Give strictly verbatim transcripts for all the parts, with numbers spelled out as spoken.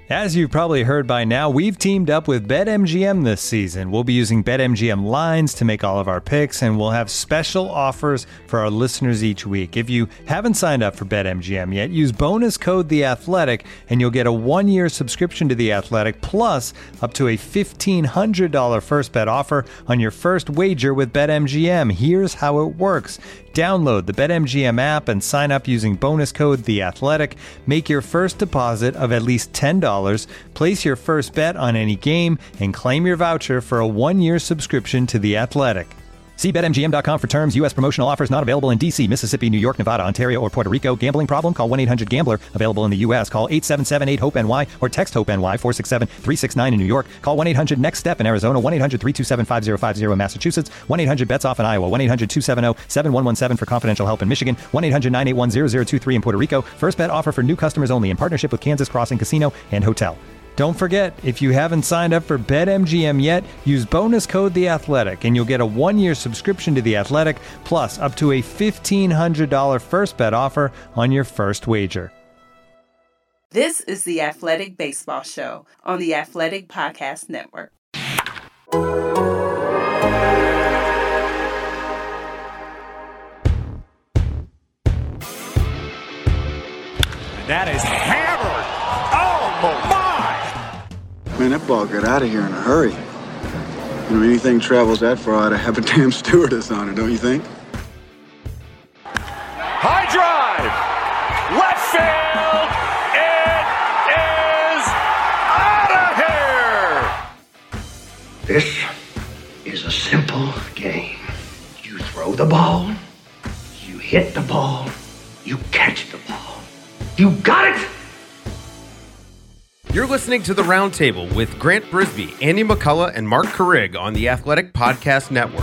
As you've probably heard by now, we've teamed up with BetMGM this season. We'll be using BetMGM lines to make all of our picks, and we'll have special offers for our listeners each week. If you haven't signed up for BetMGM yet, use bonus code The Athletic, and you'll get a one-year subscription to The Athletic, plus up to a fifteen hundred dollars first bet offer on your first wager with BetMGM. Here's how it works. Download the BetMGM app and sign up using bonus code The Athletic. Make your first deposit of at least ten dollars. Place your first bet on any game and claim your voucher for a one-year subscription to The Athletic. See Bet M G M dot com for terms. U S promotional offers not available in D C, Mississippi, New York, Nevada, Ontario, or Puerto Rico. Gambling problem? Call one eight hundred gambler. Available in the U S. Call eight seven seven eight hope N Y or text HOPE-NY four six seven three six nine in New York. Call one eight hundred next step in Arizona. one eight hundred three two seven five zero five zero in Massachusetts. one eight hundred bets off in Iowa. one eight hundred two seven zero seven one one seven for confidential help in Michigan. one eight hundred nine eight one zero zero two three in Puerto Rico. First bet offer for new customers only in partnership with Kansas Crossing Casino and Hotel. Don't forget, if you haven't signed up for BetMGM yet, use bonus code The Athletic, and you'll get a one-year subscription to The Athletic, plus up to a fifteen hundred dollars first bet offer on your first wager. This is the Athletic Baseball Show on the Athletic Podcast Network. That is hammered. Oh, my. Man, that ball got out of here in a hurry. You know, anything travels that far, I'd have a damn stewardess on it, don't you think? High drive. Left field. It is out of here. This is a simple game. You throw the ball, you hit the ball, you catch the ball. You got it! You're listening to The Roundtable with Grant Brisbee, Andy McCullough, and Mark Carrig on the Athletic Podcast Network.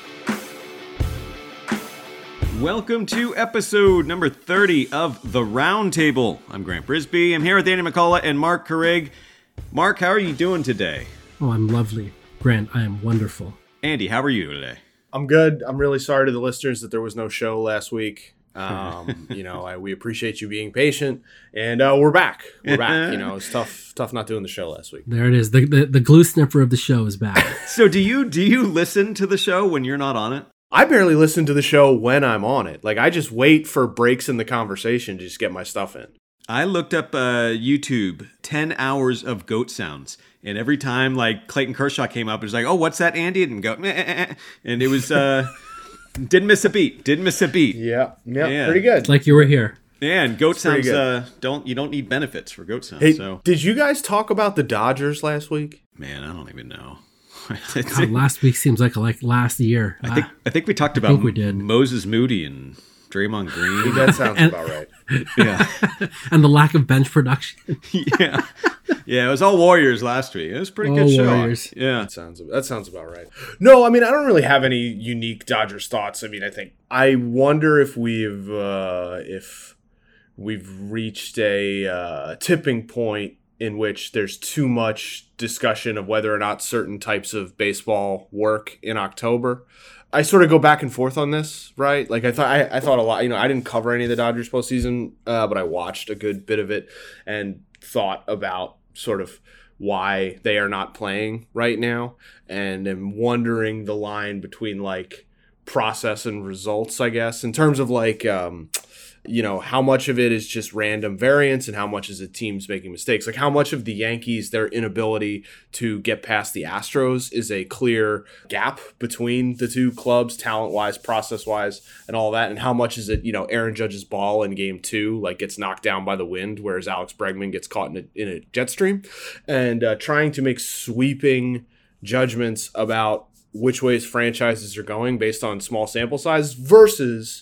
Welcome to episode number thirty of The Roundtable. I'm Grant Brisbee. I'm here with Andy McCullough and Mark Carrig. Mark, how are you doing today? Oh, I'm lovely. Grant, I am wonderful. Andy, how are you today? I'm good. I'm really sorry to the listeners that there was no show last week. Um, you know, I, we appreciate you being patient, and uh, we're back. We're back. You know, it's tough, tough not doing the show last week. There it is. The, the the glue sniffer of the show is back. So, do you do you listen to the show when you're not on it? I barely listen to the show when I'm on it. Like, I just wait for breaks in the conversation to just get my stuff in. I looked up uh, YouTube ten hours of goat sounds, and every time like Clayton Kershaw came up, it was like, "Oh, what's that, Andy?" And go, meh, and it was. Uh, Didn't miss a beat. Didn't miss a beat. Yeah, yeah, yeah. Pretty good. It's like you were here. Yeah, and goat sounds. Uh, don't you don't need benefits for goat sounds. Hey, so did you guys talk about the Dodgers last week? Man, I don't even know. God, last week seems like like last year. I think I think we talked I about think we did. Moses Moody and Draymond Green. That sounds and, about right. Yeah, and the lack of bench production. yeah, yeah. It was all Warriors last week. It was a pretty all good show. Warriors. Yeah, that sounds that sounds about right. No, I mean I don't really have any unique Dodgers thoughts. I mean I think I wonder if we've uh, if we've reached a uh, tipping point in which there's too much discussion of whether or not certain types of baseball work in October. I sort of go back and forth on this, right? Like I thought, I, I thought a lot. You know, I didn't cover any of the Dodgers postseason, uh, but I watched a good bit of it and thought about sort of why they are not playing right now, and am wondering the line between like process and results, I guess, in terms of like. Um, you know, how much of it is just random variance and how much is it teams making mistakes? Like how much of the Yankees, their inability to get past the Astros is a clear gap between the two clubs, talent-wise, process-wise, and all that. And how much is it, you know, Aaron Judge's ball in game two, like gets knocked down by the wind, whereas Alex Bregman gets caught in a, in a jet stream, and uh, trying to make sweeping judgments about which ways franchises are going based on small sample size versus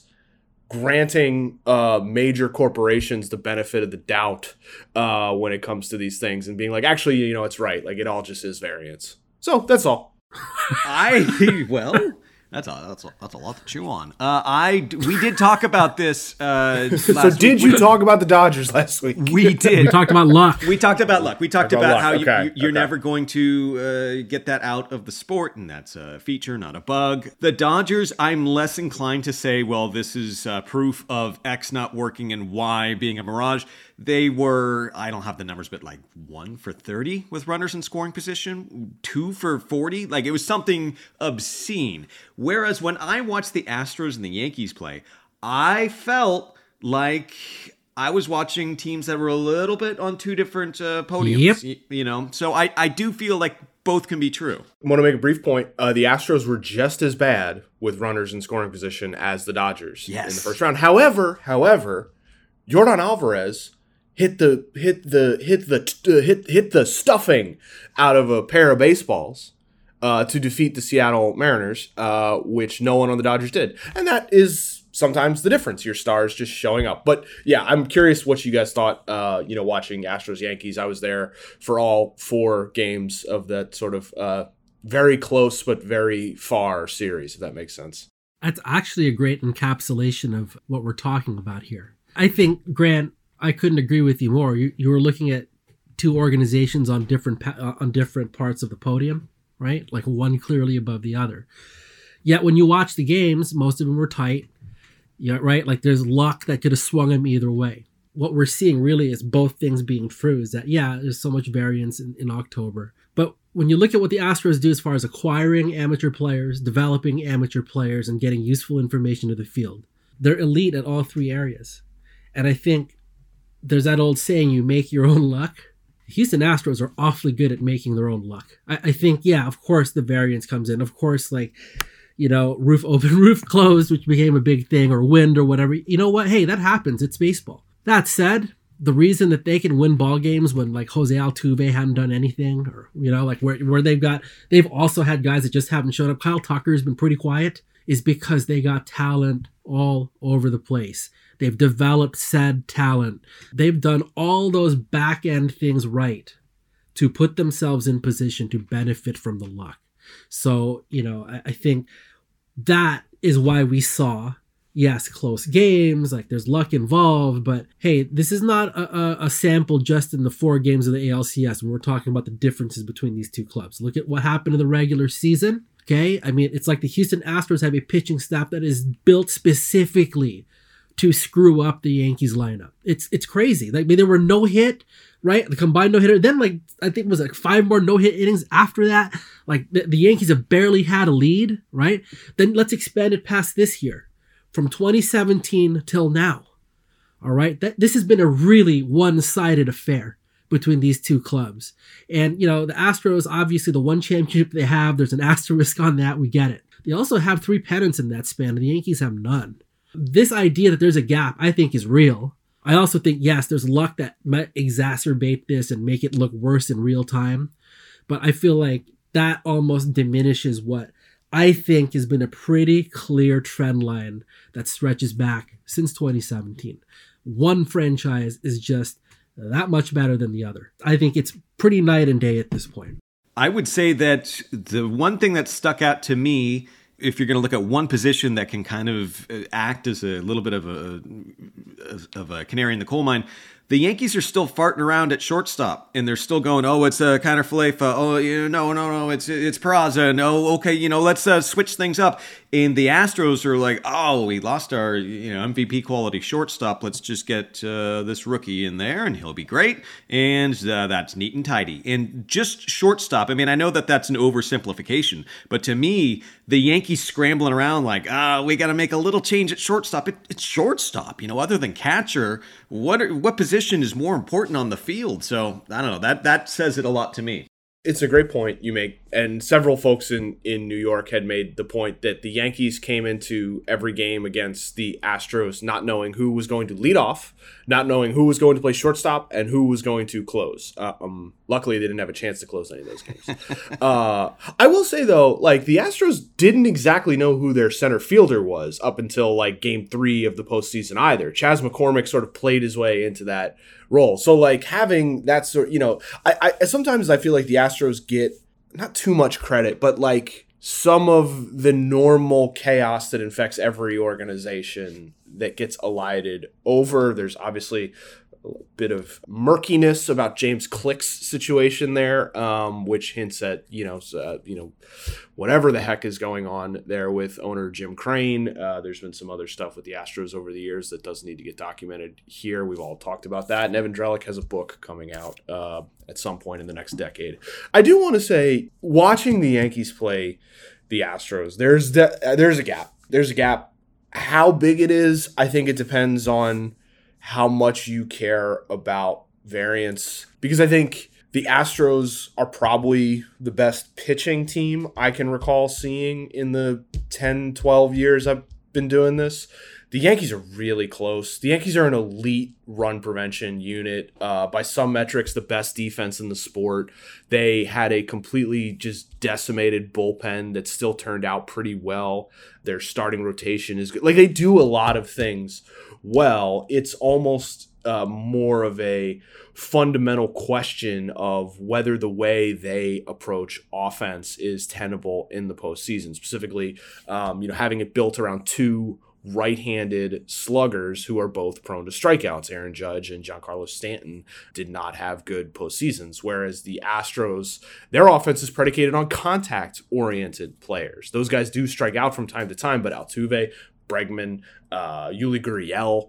granting uh, major corporations the benefit of the doubt uh, when it comes to these things and being like, actually, you know, it's right. Like, it all just is variance. So that's all. I, well, that's a, that's a, that's a lot to chew on. Uh, I, we did talk about this uh, last So did week. you we, talk about the Dodgers last week? We did. We talked about luck. We talked about luck. We talked Talk about, about how luck. you, Okay. you, you're Okay. never going to uh, get that out of the sport, and that's a feature, not a bug. The Dodgers, I'm less inclined to say, well, this is uh, proof of X not working and Y being a mirage. they were, I don't have the numbers, but like one for thirty with runners in scoring position, two for forty. Like it was something obscene. Whereas when I watched the Astros and the Yankees play, I felt like I was watching teams that were a little bit on two different uh, podiums. Yep. You know, so I, I do feel like both can be true. I want to make a brief point. Uh, the Astros were just as bad with runners in scoring position as the Dodgers yes. in the first round. However, however, Yordan Alvarez hit the hit the hit the uh, hit hit the stuffing out of a pair of baseballs uh, to defeat the Seattle Mariners, uh, which no one on the Dodgers did, and that is sometimes the difference. Your stars just showing up. But yeah, I'm curious what you guys thought. Uh, you know, watching Astros Yankees, I was there for all four games of that sort of uh, very close but very far series, if that makes sense. That's actually a great encapsulation of what we're talking about here. I think, Grant, I couldn't agree with you more. You, you were looking at two organizations on different pa- on different parts of the podium, right? Like one clearly above the other. Yet when you watch the games, most of them were tight. Yeah, right. Like there's luck that could have swung him either way. What we're seeing really is both things being true. Is that yeah, there's so much variance in, in October, but when you look at what the Astros do as far as acquiring amateur players, developing amateur players, and getting useful information to the field, they're elite at all three areas. And I think there's that old saying, "You make your own luck." Houston Astros are awfully good at making their own luck. I, I think yeah, of course the variance comes in. Of course, like. You know, roof open, roof closed, which became a big thing, or wind or whatever. You know what? Hey, that happens. It's baseball. That said, the reason that they can win ball games when like Jose Altuve hadn't done anything, or, you know, like where, where they've got, they've also had guys that just haven't shown up. Kyle Tucker's been pretty quiet, is because they got talent all over the place. They've developed said talent. They've done all those back end things right to put themselves in position to benefit from the luck. So, you know, I, I think that is why we saw, yes, close games, like there's luck involved, but hey, this is not a, a, a sample just in the four games of the A L C S when we're talking about the differences between these two clubs. Look at what happened in the regular season, okay? I mean, it's like the Houston Astros have a pitching staff that is built specifically to screw up the Yankees lineup. It's it's crazy. Like, I mean, there were no hit, right? The combined no hitter. Then, like, I think it was like five more no hit innings after that. Like, the, the Yankees have barely had a lead, right? Then let's expand it past this year, from twenty seventeen till now. All right, that this has been a really one-sided affair between these two clubs. And you know, the Astros, obviously, the one championship they have, there's an asterisk on that. We get it. They also have three pennants in that span, and the Yankees have none. This idea that there's a gap, I think, is real. I also think, yes, there's luck that might exacerbate this and make it look worse in real time. But I feel like that almost diminishes what I think has been a pretty clear trend line that stretches back since twenty seventeen. One franchise is just that much better than the other. I think it's pretty night and day at this point. I would say that the one thing that stuck out to me, if you're going to look at one position that can kind of act as a little bit of a of a canary in the coal mine, the Yankees are still farting around at shortstop, and they're still going, oh, it's uh, Kiner Falefa. Oh, you know, no, no, no, it's it's Peraza. No, okay, you know, let's uh, switch things up. And the Astros are like, oh, we lost our you know M V P quality shortstop. Let's just get uh, this rookie in there, and he'll be great. And uh, that's neat and tidy. And just shortstop. I mean, I know that that's an oversimplification, but to me, the Yankees scrambling around like, ah, oh, we got to make a little change at shortstop. It, it's shortstop, you know, other than catcher. What are, what position is more important on the field? So I don't know. That that says it a lot to me. It's a great point you make, and several folks in, in New York had made the point that the Yankees came into every game against the Astros not knowing who was going to lead off, not knowing who was going to play shortstop, and who was going to close. Uh, um, luckily, they didn't have a chance to close any of those games. uh, I will say, though, like the Astros didn't exactly know who their center fielder was up until like game three of the postseason either. Chas McCormick sort of played his way into that role. So like having that sort, you know, I, I sometimes I feel like the Astros get not too much credit, but like some of the normal chaos that infects every organization that gets elided over. There's obviously a bit of murkiness about James Click's situation there, um, which hints at, you know, uh, you know, whatever the heck is going on there with owner Jim Crane. Uh, there's been some other stuff with the Astros over the years that does need to get documented here. We've all talked about that. And Evan Drellick has a book coming out uh, at some point in the next decade. I do want to say, watching the Yankees play the Astros, there's de- there's a gap. There's a gap. How big it is, I think it depends on how much you care about variance, because I think the Astros are probably the best pitching team I can recall seeing in the ten, twelve years I've been doing this. The Yankees are really close. The Yankees are an elite run prevention unit. Uh, by some metrics, the best defense in the sport. They had a completely just decimated bullpen that still turned out pretty well. Their starting rotation is good. Like, they do a lot of things well. It's almost uh, more of a fundamental question of whether the way they approach offense is tenable in the postseason. Specifically, um, you know, having it built around two right-handed sluggers who are both prone to strikeouts. Aaron Judge and Giancarlo Stanton did not have good postseasons, whereas the Astros, their offense is predicated on contact-oriented players. Those guys do strike out from time to time, but Altuve, Bregman, uh, Yuli Gurriel,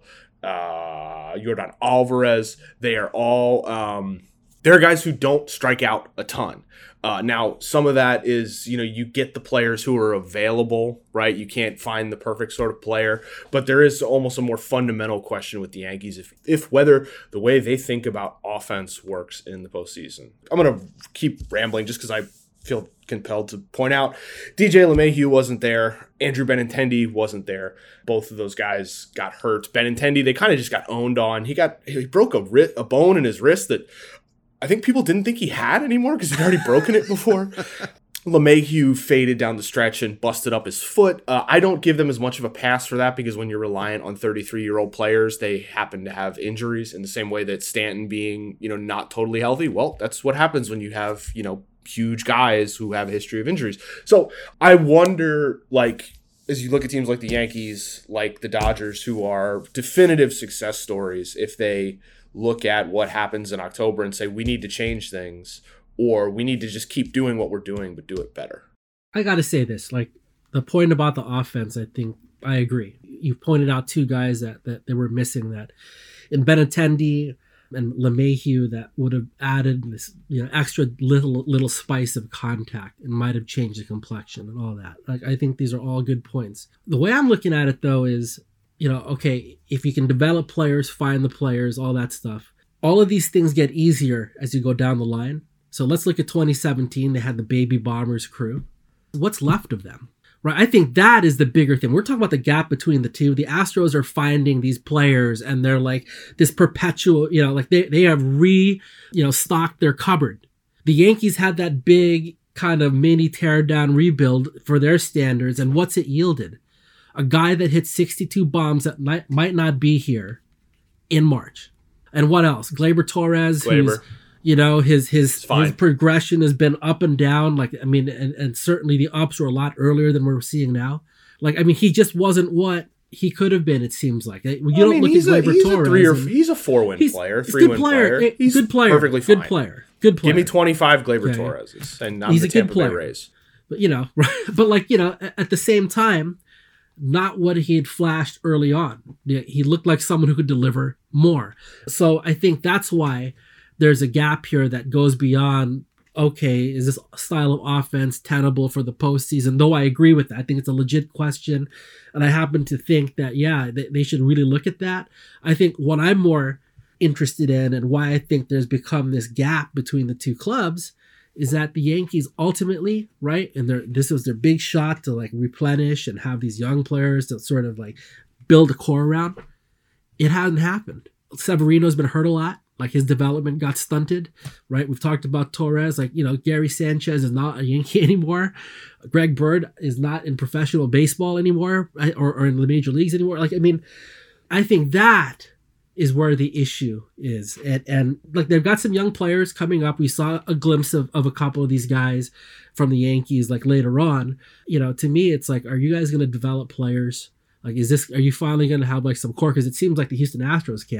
uh, Yordan Alvarez, they are all um, they're guys who don't strike out a ton. Uh, now, some of that is, you know, you get the players who are available, right? You can't find the perfect sort of player, but there is almost a more fundamental question with the Yankees if, if whether the way they think about offense works in the postseason. I'm going to keep rambling just because I feel compelled to point out D J LeMahieu wasn't there. Andrew Benintendi wasn't there. Both of those guys got hurt. Benintendi, they kind of just got owned on. He got he broke a, wrist, a bone in his wrist that I think people didn't think he had anymore because he'd already broken it before. LeMahieu faded down the stretch and busted up his foot. Uh, I don't give them as much of a pass for that because when you're reliant on thirty-three-year-old players, they happen to have injuries in the same way that Stanton being, you know, not totally healthy. Well, that's what happens when you have, you know, huge guys who have a history of injuries. So I wonder, like, as you look at teams like the Yankees, like the Dodgers, who are definitive success stories, if they look at what happens in October and say, we need to change things, or we need to just keep doing what we're doing, but do it better. I got to say this, like the point about the offense, I think I agree. You pointed out two guys that, that they were missing that in Benintendi and LeMahieu that would have added this, you know, extra little, little spice of contact and might have changed the complexion and all that. Like, I think these are all good points. The way I'm looking at it though is, you know, okay, if you can develop players, find the players, all that stuff, all of these things get easier as you go down the line. So let's look at twenty seventeen. They had the Baby Bombers crew. What's left of them? Right? I think that is the bigger thing. We're talking about the gap between the two. The Astros are finding these players and they're like this perpetual, you know, like they, they have re, you know, stocked their cupboard. The Yankees had that big kind of mini tear down rebuild for their standards. And what's it yielded? A guy that hit sixty-two bombs that might, might not be here in March. And what else? Gleyber Torres, Gleyber. who's, you know, his his, his progression has been up and down. Like, I mean, and, and certainly the ups were a lot earlier than we're seeing now. Like, I mean, he just wasn't what he could have been, it seems like. You well, don't I mean, look he's at a, Gleyber he's Torres. A three or, and, he's a four-win he's, player, he's three-win good player. player. He's good player. perfectly fine. Good player. Good player. Give me twenty-five Gleyber okay. Torres, and I'm he's the a Tampa good player. Bay Rays. But, you know, but like, you know, at the same time, not what he had flashed early on. He looked like someone who could deliver more. So I think that's why there's a gap here that goes beyond, okay, is this style of offense tenable for the postseason? Though I agree with that. I think it's a legit question. And I happen to think that, yeah, they, they should really look at that. I think what I'm more interested in and why I think there's become this gap between the two clubs is that the Yankees ultimately, right, and this was their big shot to like replenish and have these young players to sort of like build a core around. It hasn't happened. Severino's been hurt a lot. Like his development got stunted, right? We've talked about Torres. Like, you know, Gary Sanchez is not a Yankee anymore. Greg Bird is not in professional baseball anymore, right? or, or in the major leagues anymore. Like, I mean, I think that is where the issue is. And, and like they've got some young players coming up. We saw a glimpse of, of a couple of these guys from the Yankees like later on. You know, to me, it's like, are you guys going to develop players? Like, is this, are you finally going to have like some core? Because it seems like the Houston Astros can.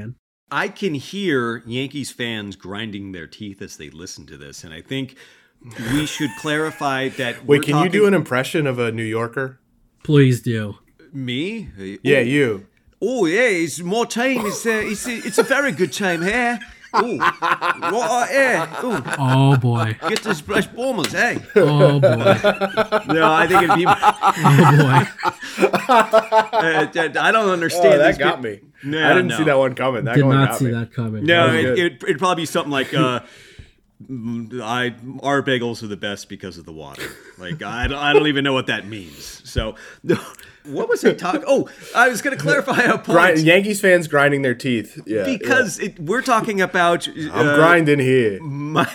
I can hear Yankees fans grinding their teeth as they listen to this, and I think we should clarify that. Wait, we're can talking... you do an impression of a New Yorker? Please do. Me? Yeah, you. Oh, yeah, it's more time. It's, uh, it's, it's a very good time here. Oh, what, uh, yeah. Ooh. Oh, boy. Get this fresh bombers, hey? Oh, boy. No, I think it'd be... Oh, boy. uh, I don't understand. Oh, that these got pe- me. No, I didn't no. see that one coming. That Did one not got see me. that coming. No, That was it, good. it, it'd probably be something like... Uh, I our bagels are the best because of the water. Like I don't, I don't even know what that means. So, what was I talking? Oh, I was going to clarify a point. Grind, Yankees fans grinding their teeth. Yeah, because yeah. It, we're talking about. Uh, I'm grinding here. My.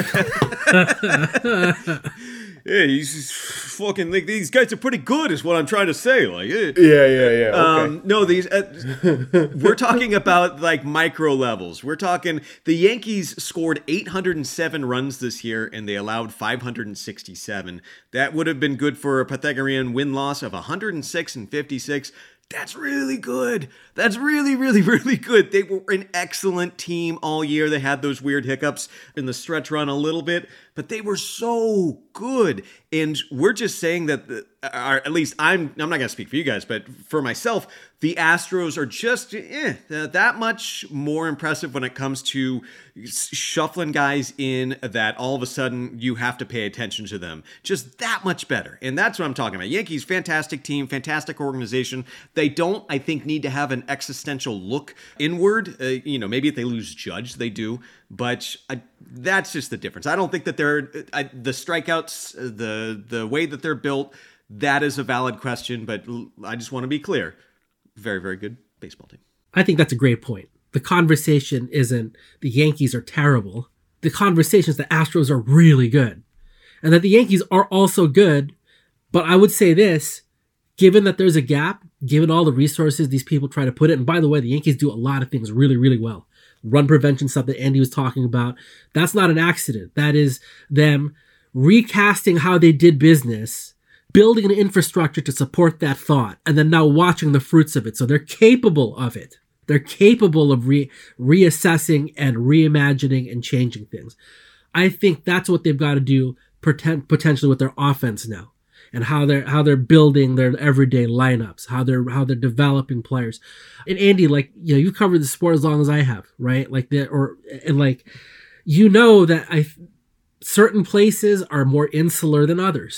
Yeah, he's fucking like these guys are pretty good, is what I'm trying to say. Like, eh. yeah, yeah, yeah. Okay. Um, no, these uh, we're talking about like micro levels. We're talking the Yankees scored eight hundred seven runs this year, and they allowed five hundred sixty-seven. That would have been good for a Pythagorean win loss of one hundred six and fifty-six. That's really good. That's really, really, really good. They were an excellent team all year. They had those weird hiccups in the stretch run a little bit, but they were so good. And we're just saying that, the, or at least I'm, I'm not going to speak for you guys, but for myself, the Astros are just eh, that much more impressive when it comes to shuffling guys in that all of a sudden you have to pay attention to them. Just that much better. And that's what I'm talking about. Yankees, fantastic team, fantastic organization. They don't, I think, need to have an existential look inward. Uh, you know, maybe if they lose Judge, they do. But I, that's just the difference. I don't think that they're I, the strikeouts, the the way that they're built, that is a valid question. But I just want to be clear. Very, very good baseball team. I think that's a great point. The conversation isn't the Yankees are terrible. The conversation is the Astros are really good. And that the Yankees are also good. But I would say this, given that there's a gap, given all the resources these people try to put it, and by the way, the Yankees do a lot of things really, really well. Run prevention stuff that Andy was talking about, that's not an accident. That is them recasting how they did business, building an infrastructure to support that thought, and then now watching the fruits of it. So they're capable of it. They're capable of re- reassessing and reimagining and changing things. I think that's what they've got to do pretend, potentially with their offense now, and how they're how they're building their everyday lineups, how they're how they're developing players. And Andy, like, you know, you covered the sport as long as I have, right? Like that, or and like, you know that I certain places are more insular than others.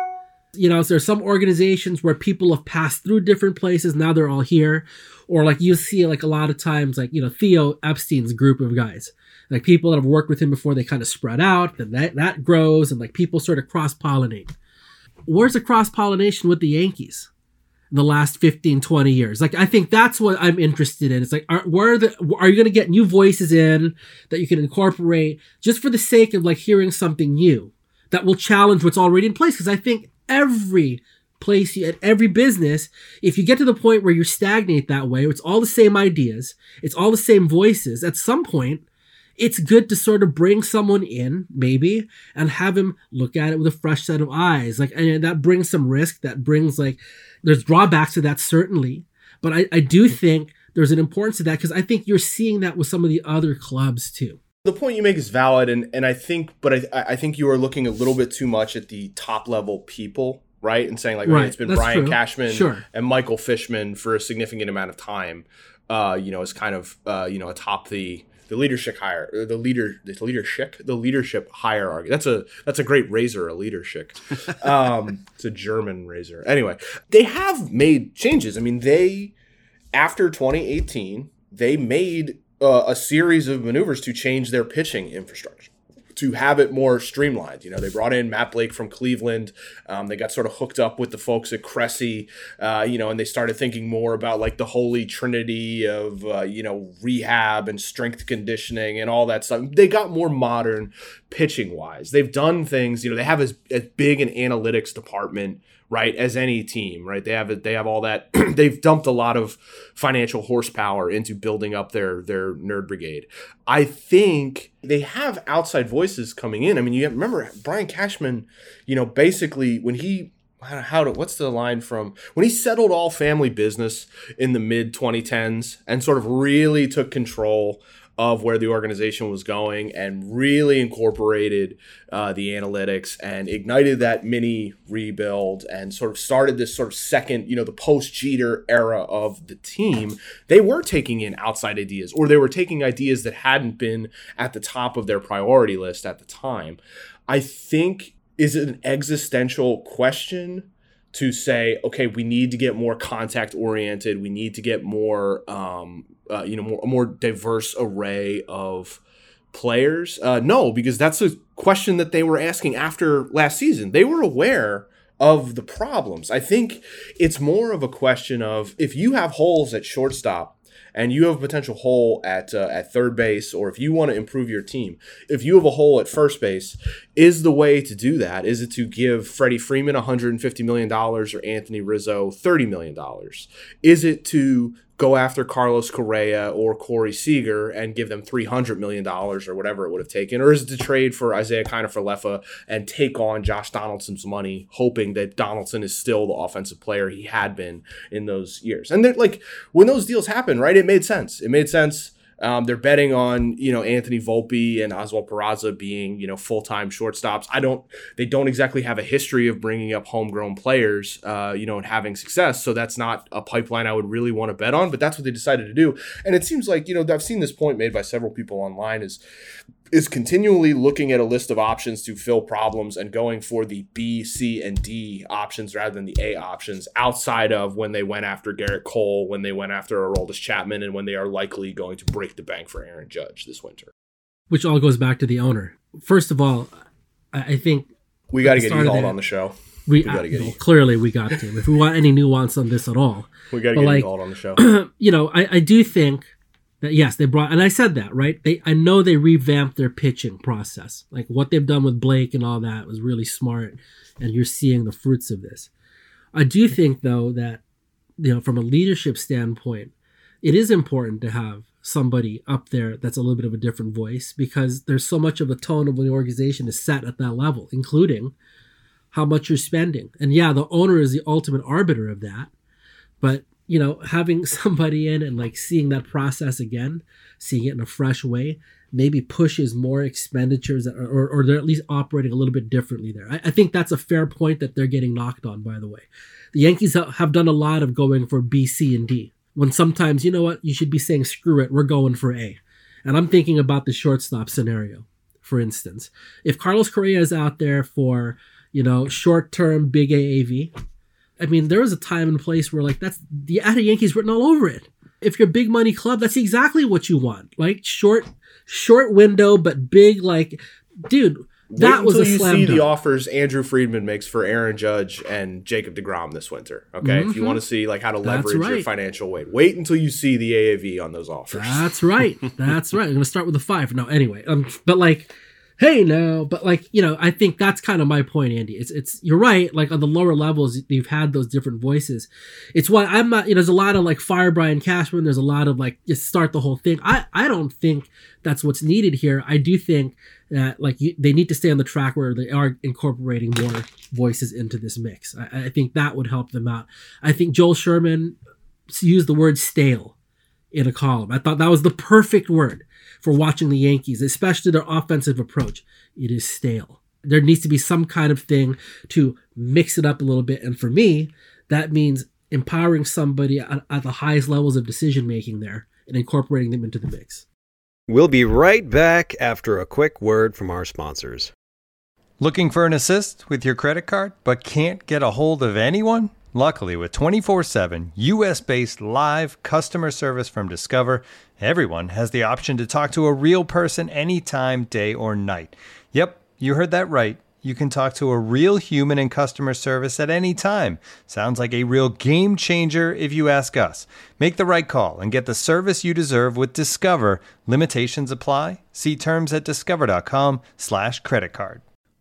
You know, so there's some organizations where people have passed through different places. Now they're all here. Or like you see like a lot of times, like, you know, Theo Epstein's group of guys, like people that have worked with him before, they kind of spread out, then that, that grows, and like people sort of cross-pollinate. Where's the cross-pollination with the Yankees in the last fifteen, twenty years? Like, I think that's what I'm interested in. It's like, are, where are, the, are you going to get new voices in that you can incorporate just for the sake of like hearing something new that will challenge what's already in place? Because I think every place, at every business, if you get to the point where you stagnate that way, it's all the same ideas, it's all the same voices, at some point, it's good to sort of bring someone in, maybe, and have him look at it with a fresh set of eyes. Like, and that brings some risk, that brings like, there's drawbacks to that, certainly. But I, I do think there's an importance to that, because I think you're seeing that with some of the other clubs too. The point you make is valid, and, and I think, but I I think you are looking a little bit too much at the top level people, right? And saying like, right. okay, it's been That's Brian true. Cashman Sure. and Michael Fishman for a significant amount of time. Uh, you know, as kind of uh, you know, atop the the leadership hire, the leader, the leadership, the leadership hierarchy. That's a that's a great razor, a leadership. Um, it's a German razor. Anyway, they have made changes. I mean, they after twenty eighteen, they made uh, a series of maneuvers to change their pitching infrastructure, to have it more streamlined. You know, they brought in Matt Blake from Cleveland. Um, they got sort of hooked up with the folks at Cressy, uh, you know, and they started thinking more about like the holy trinity of, uh, you know, rehab and strength conditioning and all that stuff. They got more modern pitching wise. They've done things, you know, they have as, as big an analytics department, right, as any team, right? They have they have all that. They've dumped a lot of financial horsepower into building up their their nerd brigade. I think they have outside voices coming in. I mean, you remember Brian Cashman, you know, basically when he how to, what's the line from when he settled all family business in the mid twenty tens and sort of really took control of where the organization was going and really incorporated uh, the analytics and ignited that mini rebuild and sort of started this sort of second, you know, the post-Jeter era of the team. They were taking in outside ideas, or they were taking ideas that hadn't been at the top of their priority list at the time. I think, is it an existential question to say, okay, we need to get more contact oriented. We need to get more, um, uh, you know, more, a more diverse array of players. Uh, no, because that's a question that they were asking after last season. They were aware of the problems. I think it's more of a question of, if you have holes at shortstop and you have a potential hole at uh, at third base, or if you want to improve your team, if you have a hole at first base, is the way to do that, is it to give Freddie Freeman one hundred fifty million dollars or Anthony Rizzo thirty million dollars? Is it to go after Carlos Correa or Corey Seager and give them three hundred million dollars or whatever it would have taken? Or is it to trade for Isaiah Kiner-Falefa and take on Josh Donaldson's money, hoping that Donaldson is still the offensive player he had been in those years? And they're like, when those deals happen, right, it made sense. It made sense. Um, they're betting on, you know, Anthony Volpe and Oswald Peraza being, you know, full-time shortstops. I don't, they don't exactly have a history of bringing up homegrown players, uh, you know, and having success. So that's not a pipeline I would really want to bet on, but that's what they decided to do. And it seems like, you know, I've seen this point made by several people online, is is continually looking at a list of options to fill problems and going for the B, C, and D options rather than the A options, outside of when they went after Garrett Cole, when they went after Aroldis Chapman, and when they are likely going to break the bank for Aaron Judge this winter. Which all goes back to the owner. First of all, I think we got to get Ewald on the show. We, we got to get well, clearly we got to. If we want any nuance on this at all, we got to get like, Ewald on the show. You know, I, I do think that, yes, they brought, and I said that, right? They, I know they revamped their pitching process. Like what they've done with Blake and all that was really smart, and you're seeing the fruits of this. I do think, though, that, you know, from a leadership standpoint, it is important to have somebody up there that's a little bit of a different voice, because there's so much of the tone of the organization is set at that level, including how much you're spending. And yeah, the owner is the ultimate arbiter of that, but you know, having somebody in and like seeing that process again, seeing it in a fresh way, maybe pushes more expenditures, or, or, or they're at least operating a little bit differently there. I, I think that's a fair point that they're getting knocked on, by the way. The Yankees have done a lot of going for B, C, and D, when sometimes, you know what, you should be saying, screw it, we're going for A. And I'm thinking about the shortstop scenario, for instance. If Carlos Correa is out there for, you know, short-term big A A V, I mean, there was a time and place where, like, that's the ad of Yankees written all over it. If you're a big money club, that's exactly what you want. Like, short, short window, but big, like, dude, that Wait was a until you slam see dunk. the offers Andrew Friedman makes for Aaron Judge and Jacob deGrom this winter. Okay, Mm-hmm. if you want to see like how to That's leverage your right. financial weight, wait until you see the A A V on those offers. That's right. That's right. I'm going to start with a five. No, anyway. Um, but like, hey, no, but like, you know, I think that's kind of my point, Andy. It's, it's, you're right. Like on the lower levels, you've had those different voices. It's why I'm not, you know, there's a lot of like fire Brian Cashman. There's a lot of like, just start the whole thing. I, I don't think that's what's needed here. I do think that like you, they need to stay on the track where they are incorporating more voices into this mix. I, I think that would help them out. I think Joel Sherman used the word stale in a column. I thought that was the perfect word for watching the Yankees, especially their offensive approach. It is stale. There needs to be some kind of thing to mix it up a little bit. And for me, that means empowering somebody at, at the highest levels of decision making there and incorporating them into the mix. We'll be right back after a quick word from our sponsors. Looking for an assist with your credit card, but can't get a hold of anyone? Luckily, with twenty-four seven U S-based live customer service from Discover, everyone has the option to talk to a real person anytime, day or night. Yep, you heard that right. You can talk to a real human in customer service at any time. Sounds like a real game changer if you ask us. Make the right call and get the service you deserve with Discover. Limitations apply. See terms at discover.com slash credit card.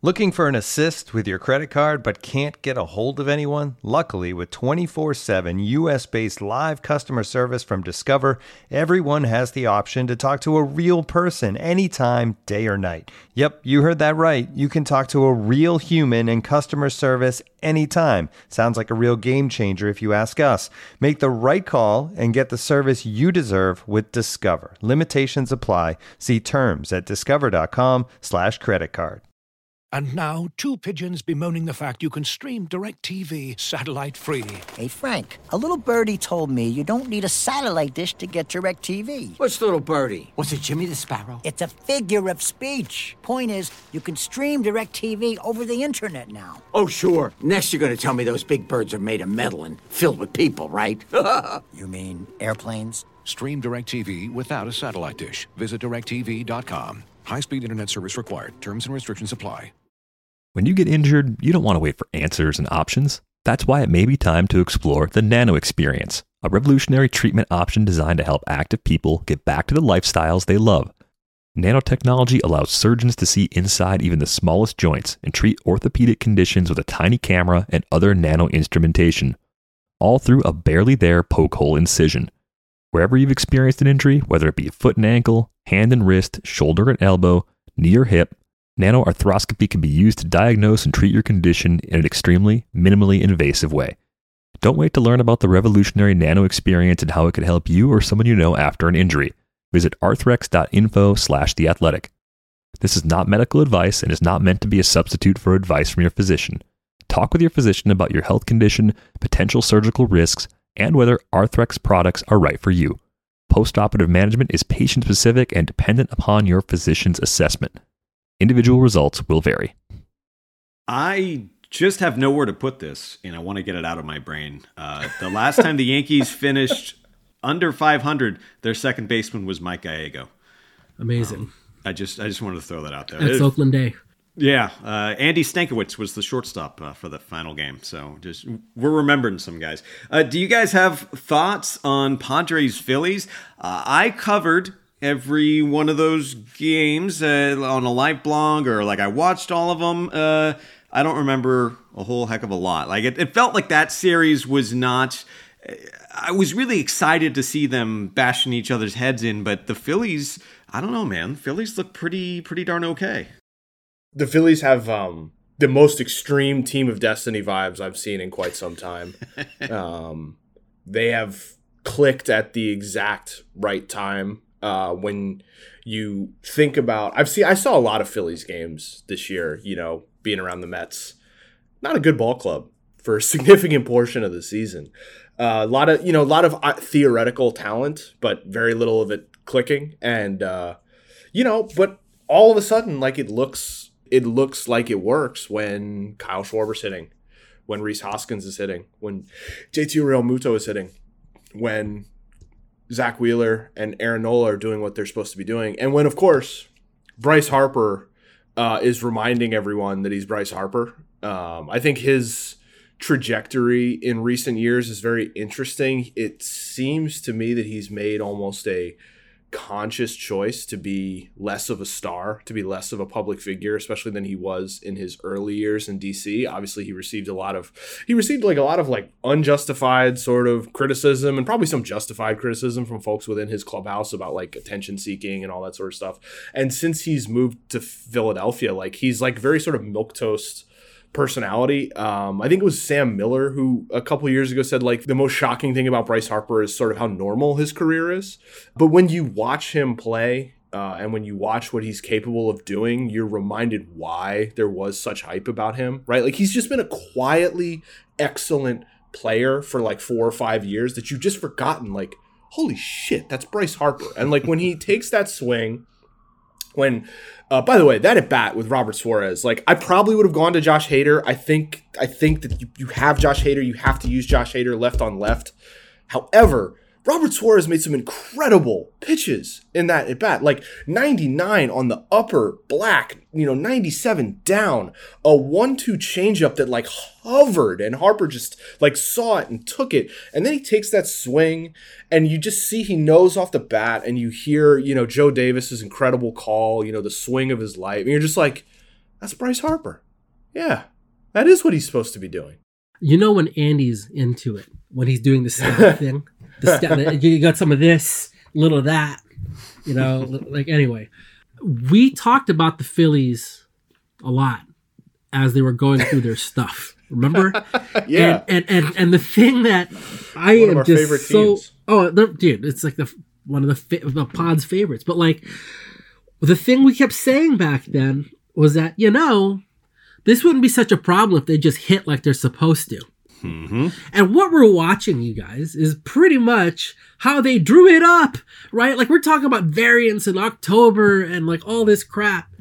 Looking for an assist with your credit card but can't get a hold of anyone? Luckily, with twenty-four seven U S-based live customer service from Discover, everyone has the option to talk to a real person anytime, day or night. Yep, you heard that right. You can talk to a real human in customer service anytime. Sounds like a real game changer if you ask us. Make the right call and get the service you deserve with Discover. Limitations apply. See terms at discover.com slash credit card. And now, two pigeons bemoaning the fact you can stream DirecTV satellite-free. Hey, Frank, a little birdie told me you don't need a satellite dish to get DirecTV. What's little birdie? Was it Jimmy the Sparrow? It's a figure of speech. Point is, you can stream DirecTV over the internet now. Oh, sure. Next you're going to tell me those big birds are made of metal and filled with people, right? You mean airplanes? Stream DirecTV without a satellite dish. Visit direct T V dot com. High-speed internet service required. Terms and restrictions apply. When you get injured, you don't want to wait for answers and options. That's why it may be time to explore the Nano Experience, a revolutionary treatment option designed to help active people get back to the lifestyles they love. Nanotechnology allows surgeons to see inside even the smallest joints and treat orthopedic conditions with a tiny camera and other nano instrumentation, all through a barely there poke hole incision. Wherever you've experienced an injury, whether it be a foot and ankle, hand and wrist, shoulder and elbow, knee or hip, nanoarthroscopy can be used to diagnose and treat your condition in an extremely, minimally invasive way. Don't wait to learn about the revolutionary Nano Experience and how it could help you or someone you know after an injury. Visit arthrex.info slash the athletic. This is not medical advice and is not meant to be a substitute for advice from your physician. Talk with your physician about your health condition, potential surgical risks, and whether Arthrex products are right for you. Postoperative management is patient-specific and dependent upon your physician's assessment. Individual results will vary. I just have nowhere to put this, and I want to get it out of my brain. Uh, the last time the Yankees finished under five hundred, their second baseman was Mike Gallego. Amazing. Um, I just I just wanted to throw that out there. That's it, Oakland Day. Yeah. Uh, Andy Stankiewicz was the shortstop uh, for the final game. So just we're remembering some guys. Uh, do you guys have thoughts on Padres Phillies? Uh, I covered every one of those games uh, on a live blog, or like I watched all of them. Uh, I don't remember a whole heck of a lot. Like it, it felt like that series was not. I was really excited to see them bashing each other's heads in, but the Phillies, I don't know, man. Phillies look pretty, pretty darn okay. The Phillies have um, the most extreme Team of Destiny vibes I've seen in quite some time. um, they have clicked at the exact right time. Uh, when you think about, I've seen, I saw a lot of Phillies games this year, you know, being around the Mets. Not a good ball club for a significant portion of the season. Uh, a lot of, you know, a lot of theoretical talent, but very little of it clicking. And, uh, you know, but all of a sudden, like it looks, it looks like it works when Kyle Schwarber's hitting, when Rhys Hoskins is hitting, when J T Realmuto is hitting, when Zach Wheeler and Aaron Nola are doing what they're supposed to be doing. And when, of course, Bryce Harper uh, is reminding everyone that he's Bryce Harper. Um, I think his trajectory in recent years is very interesting. It seems to me that he's made almost a conscious choice to be less of a star, to be less of a public figure, especially than he was in his early years in D C. Obviously, he received a lot of, he received like a lot of like unjustified sort of criticism, and probably some justified criticism from folks within his clubhouse about like attention seeking and all that sort of stuff. And since he's moved to Philadelphia, like he's like very sort of milquetoast personality. Um, I think it was Sam Miller who a couple years ago said like the most shocking thing about Bryce Harper is sort of how normal his career is. But when you watch him play uh, and when you watch what he's capable of doing, you're reminded why there was such hype about him, right? Like he's just been a quietly excellent player for like four or five years that you've just forgotten, like, holy shit, that's Bryce Harper. And like when he takes that swing, when, uh, by the way, that at bat with Robert Suarez, like I probably would have gone to Josh Hader. I think I think that you, you have Josh Hader. You have to use Josh Hader left on left. However, Robert Suarez made some incredible pitches in that at bat, like ninety-nine on the upper black, you know, ninety-seven down, a one two changeup that like hovered, and Harper just like saw it and took it. And then he takes that swing, and you just see he knows off the bat, and you hear, you know, Joe Davis's incredible call, you know, the swing of his life. And you're just like, That's Bryce Harper. Yeah, that is what he's supposed to be doing. You know when Andy's into it, when he's doing the stat thing, the stat, you got some of this, little of that, you know, like anyway. We talked about the Phillies a lot as they were going through their stuff. Remember? Yeah. And, and and and the thing that I One am of our just favorite so teams. oh dude, it's like the one of the, fa- the pod's favorites. But like the thing we kept saying back then was that, you know, this wouldn't be such a problem if they just hit like they're supposed to. Mm-hmm. And what we're watching, you guys, is pretty much how they drew it up, right? Like we're talking about variants in October and like all this crap.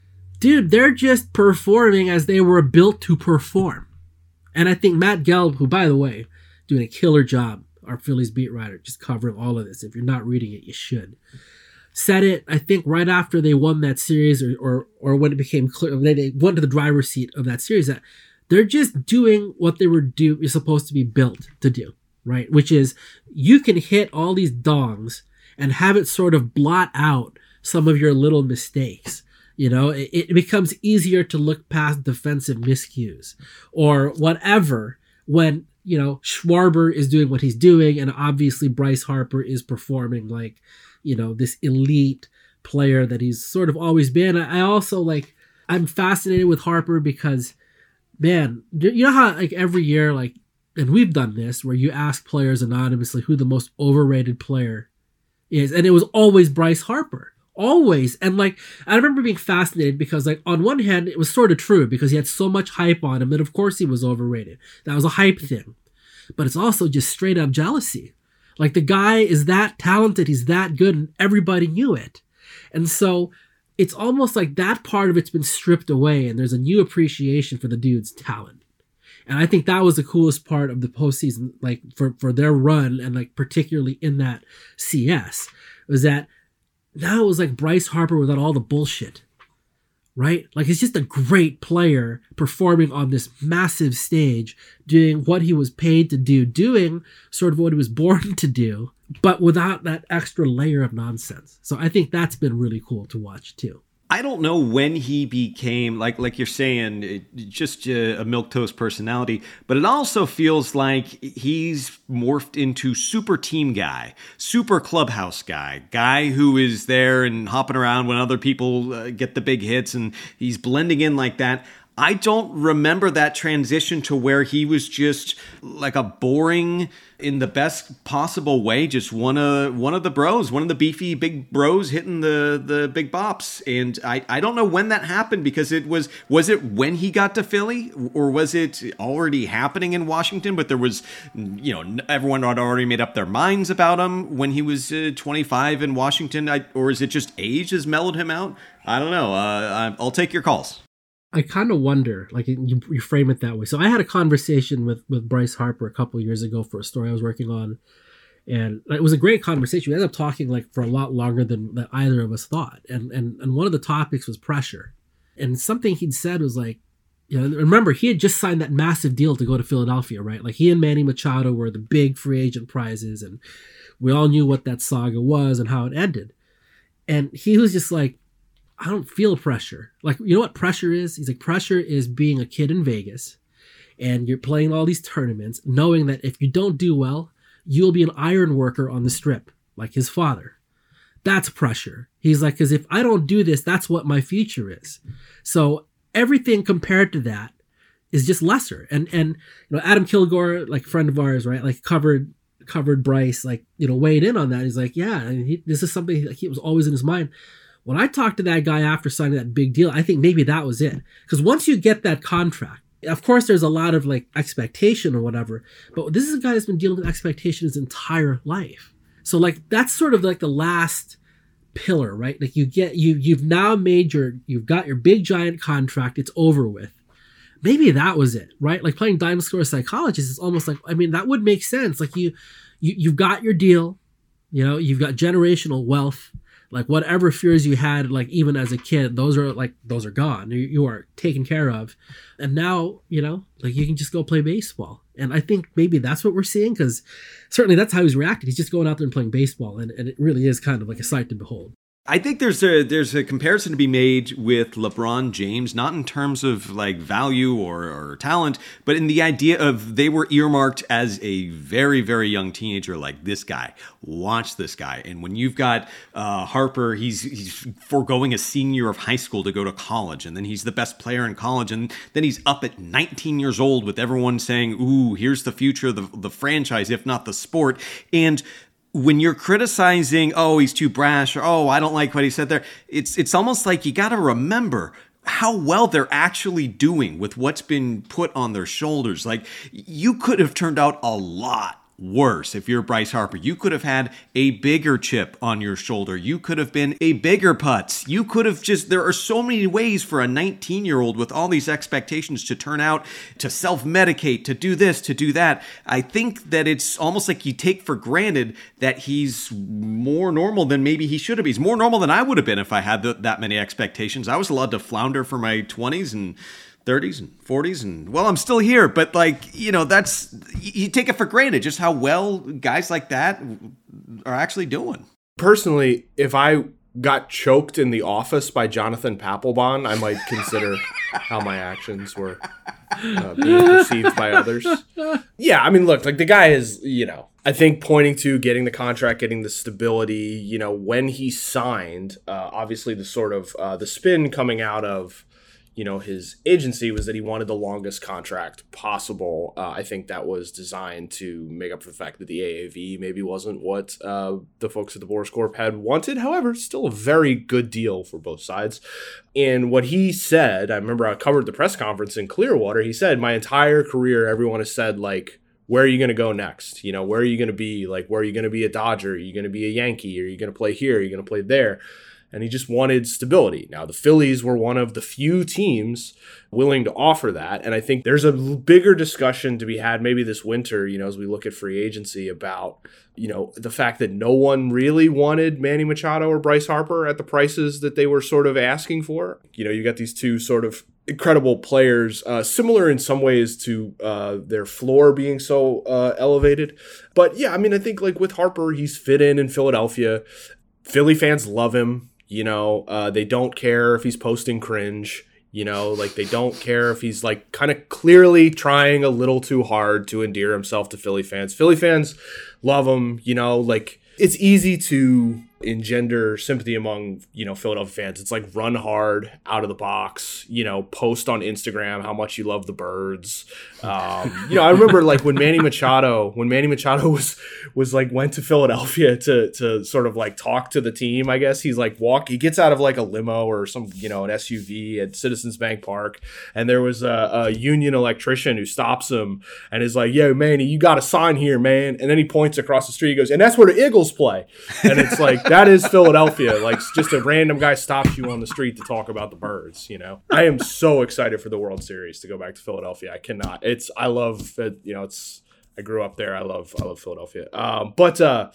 Dude, they're just performing as they were built to perform. And I think Matt Gelb, who, by the way, doing a killer job, our Phillies beat writer, just covering all of this. If you're not reading it, you should. Said it, I think, right after they won that series or or, or when it became clear, they, they went to the driver's seat of that series, that they're just doing what they were do is supposed to be built to do, right? Which is you can hit all these dongs and have it sort of blot out some of your little mistakes. You know, it, it becomes easier to look past defensive miscues or whatever when, you know, Schwarber is doing what he's doing and obviously Bryce Harper is performing like, you know, this elite player that he's sort of always been. I also like, I'm fascinated with Harper because, man, you know how like every year, like, and we've done this where you ask players anonymously who the most overrated player is. And it was always Bryce Harper. Always. And like, I remember being fascinated because like on one hand, it was sort of true because he had so much hype on him that of course he was overrated. That was a hype thing. But it's also just straight up jealousy. Like the guy is that talented, he's that good, and everybody knew it. And so it's almost like that part of it's been stripped away and there's a new appreciation for the dude's talent. And I think that was the coolest part of the postseason, like for, for their run and like particularly in that C S, was that now it was like Bryce Harper without all the bullshit, right? Like he's just a great player performing on this massive stage, doing what he was paid to do, doing sort of what he was born to do, but without that extra layer of nonsense. So I think that's been really cool to watch too. I don't know when he became, like like you're saying, it, just a, a milquetoast personality, but it also feels like he's morphed into super team guy, super clubhouse guy, guy who is there and hopping around when other people uh, get the big hits, and he's blending in like that. I don't remember that transition to where he was just like a boring, in the best possible way, just one of one of the bros, one of the beefy big bros hitting the the big bops. And I, I don't know when that happened because it was, was it when he got to Philly or was it already happening in Washington? But there was, you know, everyone had already made up their minds about him when he was uh, twenty-five in Washington. I, or is it just age has mellowed him out? I don't know. Uh, I'll take your calls. I kind of wonder, like you, you frame it that way. So I had a conversation with, with Bryce Harper a couple of years ago for a story I was working on. And it was a great conversation. We ended up talking like for a lot longer than, than either of us thought. And, and, and one of the topics was pressure. And something he'd said was like, you know, remember he had just signed that massive deal to go to Philadelphia, right? Like he and Manny Machado were the big free agent prizes. And we all knew what that saga was and how it ended. And he was just like, I don't feel pressure. Like, you know what pressure is? He's like, pressure is being a kid in Vegas and you're playing all these tournaments, knowing that if you don't do well, you'll be an iron worker on the strip, like his father. That's pressure. He's like, because if I don't do this, that's what my future is. So everything compared to that is just lesser. And, and, you know, Adam Kilgore, like a friend of ours, right? Like covered, covered Bryce, like, you know, weighed in on that. He's like, yeah, and he, this is something that he was always in his mind. When I talked to that guy after signing that big deal, I think maybe that was it. Because once you get that contract, of course, there's a lot of like expectation or whatever, but this is a guy that's been dealing with expectation his entire life. So like, that's sort of like the last pillar, right? Like you get, you, you've now made your, you've got your big giant contract. It's over with. Maybe that was it, right? Like playing Diamond Score Psychologist is almost like, I mean, that would make sense. Like you, you, you've got your deal, you know, you've got generational wealth. Like whatever fears you had, like even as a kid, those are like, those are gone. You, you are taken care of. And now, you know, like you can just go play baseball. And I think maybe that's what we're seeing because certainly that's how he's reacted. He's just going out there and playing baseball. And, and it really is kind of like a sight to behold. I think there's a there's a comparison to be made with LeBron James, not in terms of like value or, or talent, but in the idea of they were earmarked as a very, very young teenager, like this guy. Watch this guy. And when you've got uh, Harper, he's he's foregoing a senior year of high school to go to college, and then he's the best player in college, and then he's up at nineteen years old with everyone saying, ooh, here's the future of the, the franchise, if not the sport. And when you're criticizing, oh, he's too brash, or oh, I don't like what he said there, it's it's almost like you got to remember how well they're actually doing with what's been put on their shoulders. Like, you could have turned out a lot worse if you're Bryce Harper. You could have had a bigger chip on your shoulder. You could have been a bigger putz. You could have just, there are so many ways for a nineteen-year-old with all these expectations to turn out, to self-medicate, to do this, to do that. I think that it's almost like you take for granted that he's more normal than maybe he should have. He's more normal than I would have been if I had the, that many expectations. I was allowed to flounder for my twenties and thirties and forties, and well, I'm still here, but like, you know, that's, you take it for granted just how well guys like that are actually doing. Personally, if I got choked in The Office by Jonathan Papelbon, I might consider how my actions were uh, being perceived by others. Yeah, I mean, look, like the guy is, you know, I think pointing to getting the contract, getting the stability, you know, when he signed, uh, obviously the sort of uh, the spin coming out of, you know, his agency was that he wanted the longest contract possible. Uh, I think that was designed to make up for the fact that the A A V maybe wasn't what uh, the folks at the Boras Corp had wanted. However, still a very good deal for both sides. And what he said, I remember I covered the press conference in Clearwater. He said, my entire career, everyone has said, like, where are you going to go next? You know, where are you going to be? Like, where are you going to be a Dodger? Are you going to be a Yankee? Are you going to play here? Are you going to play there? And he just wanted stability. Now, the Phillies were one of the few teams willing to offer that. And I think there's a bigger discussion to be had maybe this winter, you know, as we look at free agency about, you know, the fact that no one really wanted Manny Machado or Bryce Harper at the prices that they were sort of asking for. You know, you got these two sort of incredible players, uh, similar in some ways to uh, their floor being so uh, elevated. But yeah, I mean, I think like with Harper, he's fit in in Philadelphia. Philly fans love him. You know, uh, they don't care if he's posting cringe, you know, like they don't care if he's like kind of clearly trying a little too hard to endear himself to Philly fans. Philly fans love him, you know, like it's easy to engender sympathy among, you know, Philadelphia fans. It's like run hard out of the box, you know, post on Instagram how much you love the birds. Um, you know, I remember like when Manny Machado, when Manny Machado was, was like, went to Philadelphia to, to sort of like talk to the team, I guess he's like walk, he gets out of like a limo or some, you know, an S U V at Citizens Bank Park. And there was a, a union electrician who stops him and is like, yo, Manny, you got to sign here, man. And then he points across the street. He goes, and that's where the Eagles play. And it's like, that is Philadelphia. Like just a random guy stops you on the street to talk about the birds, you know. I am so excited for the World Series to go back to Philadelphia. I cannot. It's I love it, you know, it's I grew up there. I love I love Philadelphia. Um, but uh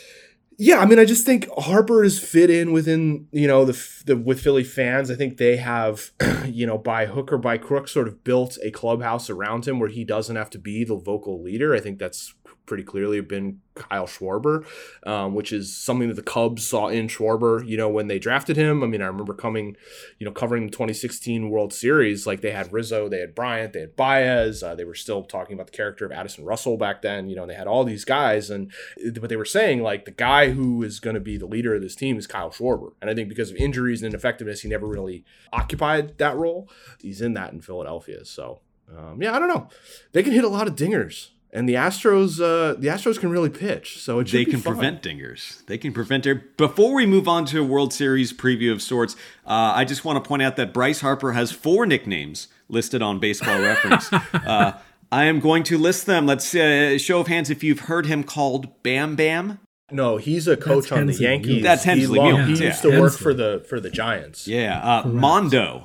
yeah, I mean, I just think Harper is fit in within, you know, the, the with Philly fans. I think they have, you know, by hook or by crook, sort of built a clubhouse around him where he doesn't have to be the vocal leader. I think that's pretty clearly been Kyle Schwarber, um, which is something that the Cubs saw in Schwarber, you know, when they drafted him. I mean, I remember coming, you know, covering the twenty sixteen World Series, like they had Rizzo, they had Bryant, they had Baez, uh, they were still talking about the character of Addison Russell back then, you know, and they had all these guys, and but they were saying, like, the guy who is going to be the leader of this team is Kyle Schwarber. And I think because of injuries and ineffectiveness, he never really occupied that role. He's in that in Philadelphia. So, um, yeah, I don't know. They can hit a lot of dingers. And the Astros, uh, the Astros can really pitch, so it should they be can fun. prevent dingers. They can prevent it. Before we move on to a World Series preview of sorts, uh, I just want to point out that Bryce Harper has four nicknames listed on Baseball Reference. uh, I am going to list them. Let's uh, show of hands if you've heard him called Bam Bam. No, he's a coach That's on Hensley the Yankees. That's Hensley. He, long, he yeah. used to Hensley. work for the for the Giants. Yeah, uh, Mondo.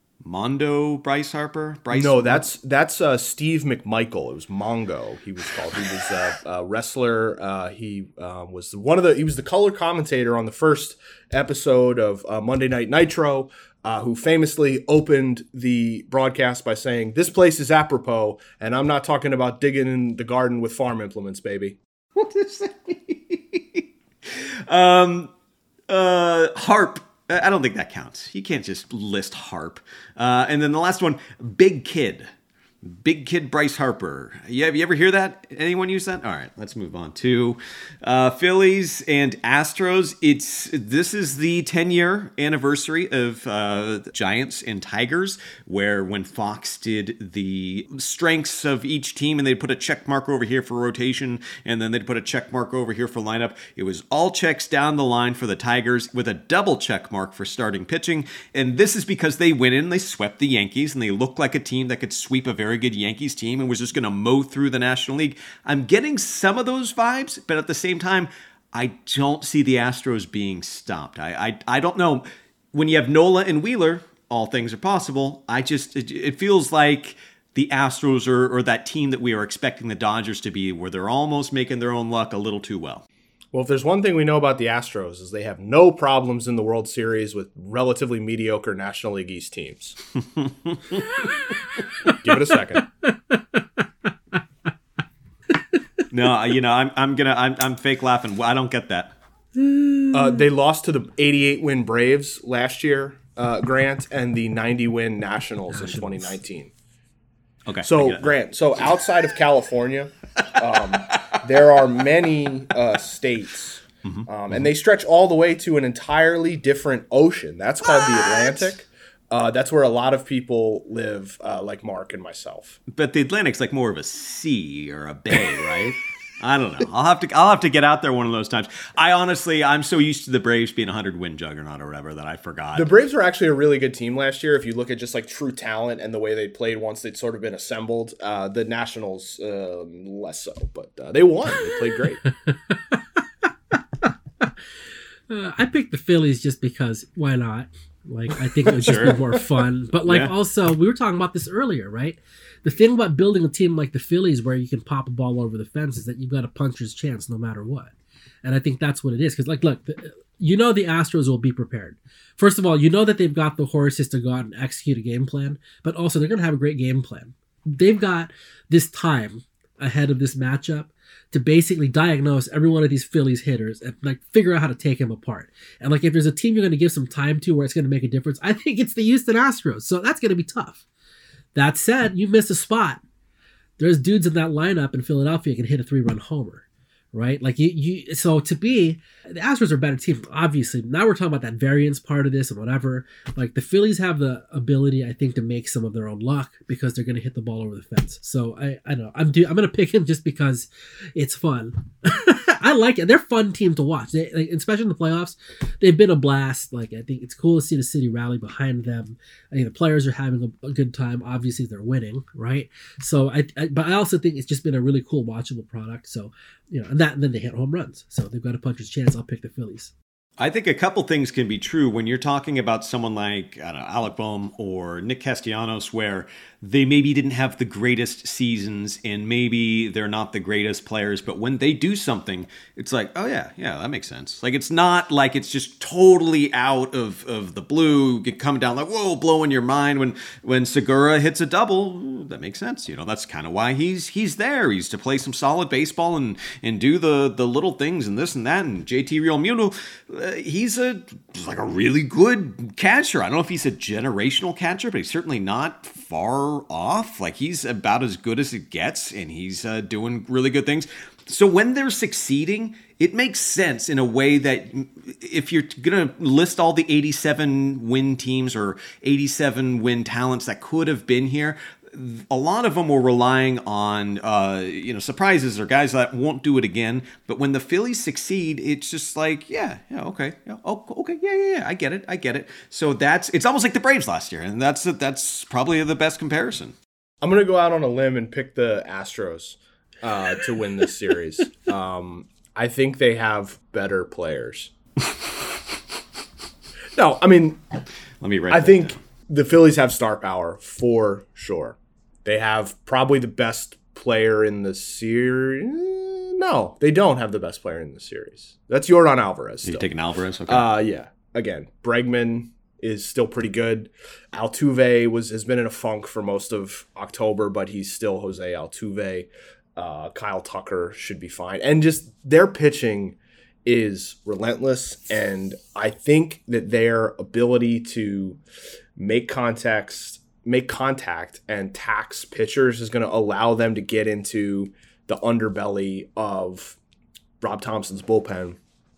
Mondo Bryce Harper? Bryce no, that's that's uh, Steve McMichael. It was Mongo. He was called. He was a, a wrestler. Uh, he um, was one of the. He was the color commentator on the first episode of uh, Monday Night Nitro, uh, who famously opened the broadcast by saying, "This place is apropos, and I'm not talking about digging in the garden with farm implements, baby." What does that mean? um. Uh, Harp. I don't think that counts. You can't just list Harp. Uh, and then the last one, Big Kid. Big Kid Bryce Harper. Yeah, have you ever hear that? Anyone use that? All right, let's move on to uh, Phillies and Astros. It's this is the ten-year anniversary of uh, the Giants and Tigers, where when Fox did the strengths of each team, and they'd put a check mark over here for rotation, and then they'd put a check mark over here for lineup. It was all checks down the line for the Tigers with a double check mark for starting pitching, and this is because they went in, they swept the Yankees, and they looked like a team that could sweep a very very good Yankees team and was just going to mow through the National League. I'm getting some of those vibes, but at the same time, I don't see the Astros being stopped. I I, I don't know. When you have Nola and Wheeler, all things are possible. I just, it, it feels like the Astros are, or that team that we are expecting the Dodgers to be, where they're almost making their own luck a little too well. Well, if there's one thing we know about the Astros is they have no problems in the World Series with relatively mediocre National League East teams. Give it a second. No, you know, I'm I'm gonna I'm I'm fake laughing. I don't get that. Uh, they lost to the eighty-eight win Braves last year, uh, Grant, and the ninety win Nationals, Nationals in twenty nineteen. Okay. So Grant, so outside of California, um, there are many uh, states, mm-hmm. um, and they stretch all the way to an entirely different ocean. That's called what? the Atlantic. Uh, that's where a lot of people live, uh, like Mark and myself. But the Atlantic's like more of a sea or a bay, right? I don't know. I'll have to I'll have to get out there one of those times. I honestly, I'm so used to the Braves being a hundred win juggernaut or whatever that I forgot. The Braves were actually a really good team last year. If you look at just like true talent and the way they played once they'd sort of been assembled, uh, the Nationals uh, less so, but uh, they won. They played great. uh, I picked the Phillies just because why not? Like, I think it would sure. just be more fun. But like, yeah. also, we were talking about this earlier, right? The thing about building a team like the Phillies where you can pop a ball over the fence is that you've got a puncher's chance no matter what. And I think that's what it is. Because, like, look, the, you know the Astros will be prepared. First of all, you know that they've got the horses to go out and execute a game plan. But also, they're going to have a great game plan. They've got this time ahead of this matchup to basically diagnose every one of these Phillies hitters and like figure out how to take them apart. And like if there's a team you're going to give some time to where it's going to make a difference, I think it's the Houston Astros. So that's going to be tough. That said, you miss a spot. There's dudes in that lineup in Philadelphia can hit a three-run homer, right? Like you, you. So to be, the Astros are a better team, obviously. Now we're talking about that variance part of this and whatever. Like the Phillies have the ability, I think, to make some of their own luck because they're going to hit the ball over the fence. So I, I don't know. I'm do, I'm going to pick him just because it's fun. I like it. They're a fun team to watch, they, like, especially in the playoffs. They've been a blast. Like I think it's cool to see the city rally behind them. I think the players are having a, a good time. Obviously, they're winning, right? So I, I, but I also think it's just been a really cool, watchable product. So you know, and that, and then they hit home runs, so they've got a puncher's chance. I'll pick the Phillies. I think a couple things can be true when you're talking about someone like, I don't know, Alec Bohm or Nick Castellanos, where they maybe didn't have the greatest seasons and maybe they're not the greatest players, but when they do something, it's like, oh yeah, yeah, that makes sense. Like it's not like it's just totally out of, of the blue, coming down like, whoa, blowing your mind. When when Segura hits a double, that makes sense. You know, that's kind of why he's he's there. He's to play some solid baseball and and do the the little things and this and that. And J T Realmuto, uh, he's a like a really good catcher. I don't know if he's a generational catcher, but he's certainly not far off. Like he's about as good as it gets, and he's uh, doing really good things. So when they're succeeding, it makes sense in a way that if you're going to list all the eighty-seven win teams or eighty-seven win talents that could have been here, a lot of them were relying on, uh, you know, surprises or guys that won't do it again. But when the Phillies succeed, it's just like, yeah, yeah, okay, yeah, oh, okay, yeah, yeah, yeah, I get it, I get it. So that's it's almost like the Braves last year, and that's that's probably the best comparison. I'm gonna go out on a limb and pick the Astros uh, to win this series. Um, I think they have better players. No, I mean, let me write. I that think down. The Phillies have star power for sure. They have probably the best player in the series. No, they don't have the best player in the series. That's Yordan Alvarez. You're taking Alvarez? Okay. Uh, yeah. Again, Bregman is still pretty good. Altuve was has been in a funk for most of October, but he's still Jose Altuve. Uh, Kyle Tucker should be fine. And just their pitching is relentless, and I think that their ability to make context, make contact and tax pitchers is going to allow them to get into the underbelly of Rob Thompson's bullpen.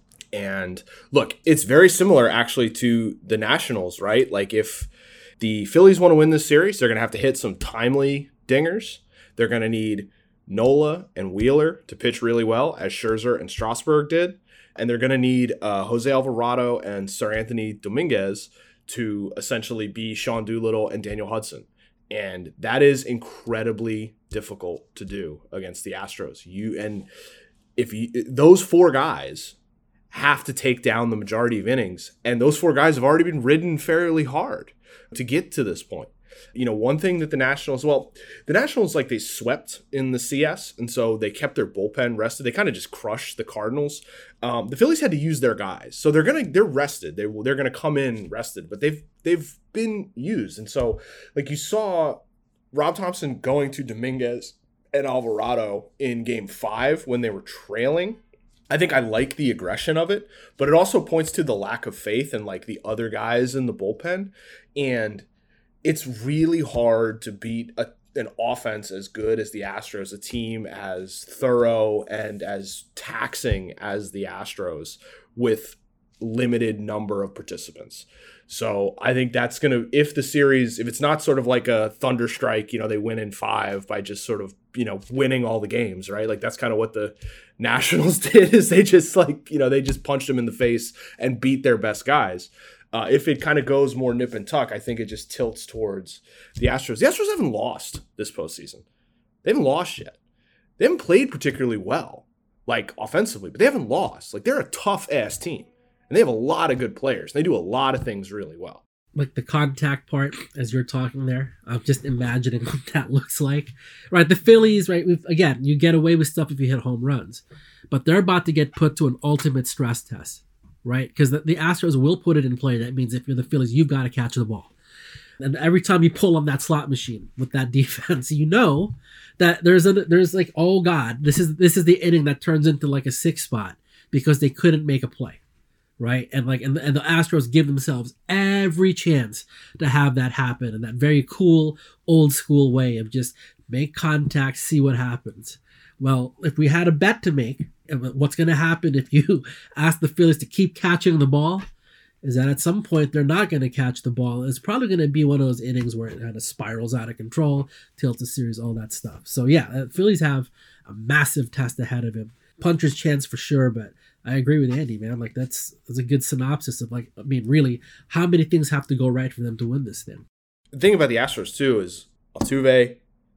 And look, it's very similar actually to the Nationals, right? Like if the Phillies want to win this series, they're going to have to hit some timely dingers. They're going to need Nola and Wheeler to pitch really well, as Scherzer and Strasburg did. And they're going to need uh, Jose Alvarado and Sir Anthony Dominguez to essentially be Sean Doolittle and Daniel Hudson. And that is incredibly difficult to do against the Astros. You and if you, those four guys have to take down the majority of innings, and those four guys have already been ridden fairly hard to get to this point. You know, one thing that the Nationals, well, the Nationals, like, they swept in the C S, and so they kept their bullpen rested. They kind of just crushed the Cardinals. Um, the Phillies had to use their guys, so they're gonna they're rested. They they're gonna come in rested, but they've they've been used, and so like you saw Rob Thompson going to Dominguez and Alvarado in Game Five when they were trailing. I think I like the aggression of it, but it also points to the lack of faith in like the other guys in the bullpen. And it's really hard to beat a, an offense as good as the Astros, a team as thorough and as taxing as the Astros with limited number of participants. So I think that's going to, if the series, if it's not sort of like a thunder strike, you know, they win in five by just sort of, you know, winning all the games, right? Like that's kind of what the Nationals did, is they just like, you know, they just punched them in the face and beat their best guys. Uh, if it kind of goes more nip and tuck, I think it just tilts towards the Astros. The Astros haven't lost this postseason. They haven't lost yet. They haven't played particularly well, like offensively, but they haven't lost. Like they're a tough ass team. And they have a lot of good players. They do a lot of things really well. Like the contact part, as you're talking there, I'm just imagining what that looks like. Right, the Phillies, right, we've, again, you get away with stuff if you hit home runs. But they're about to get put to an ultimate stress test, right? Because the, the Astros will put it in play. That means if you're the Phillies, you've got to catch the ball. And every time you pull on that slot machine with that defense, you know that there's a there's like, oh God, this is this is the inning that turns into like a six spot because they couldn't make a play. Right. And like, and, and the Astros give themselves every chance to have that happen in that very cool, old school way of just make contact, see what happens. Well, if we had a bet to make, what's going to happen if you ask the Phillies to keep catching the ball is that at some point they're not going to catch the ball. It's probably going to be one of those innings where it kind of spirals out of control, tilts the series, all that stuff. So yeah, the Phillies have a massive test ahead of him. Puncher's chance for sure, but I agree with Andy, man. Like that's that's a good synopsis of like, I mean, really, how many things have to go right for them to win this thing? The thing about the Astros too is Altuve,